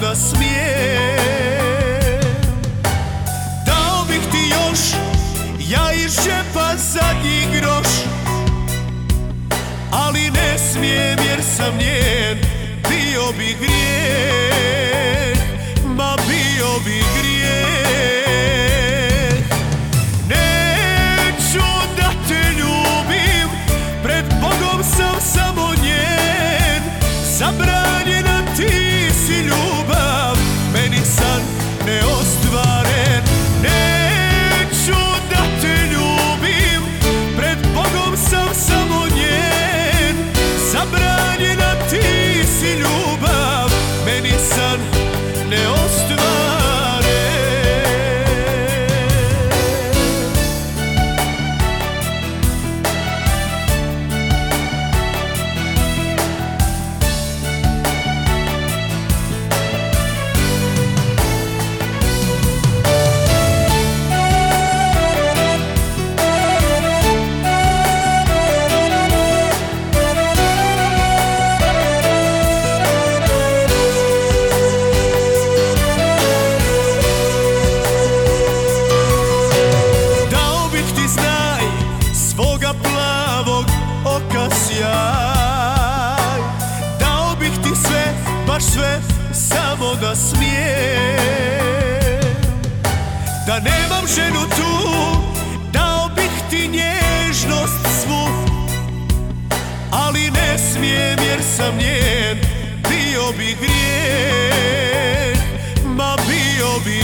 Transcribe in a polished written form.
da smijem. Dao bih ti još, ja iz džepa zadnji groš, ali ne smijem jer sam njen. Bio bi grijeh, ma bio bi grijeh. Neću da te ljubim, pred Bogom sam samo njen. Zabranjena ti si ljubav, meni san neostvaren. Neću da te ljubim, pred Bogom sam samo njen. Zabranjena ti si ljubav, meni san neostvaren. Plavog oka sjaj, dao bih ti sve, baš sve, samo da smijem. Da nemam ženu tu, dao bih ti nježnost svu, ali ne smijem jer sam njen. Bio bi grijeh, ma bio bi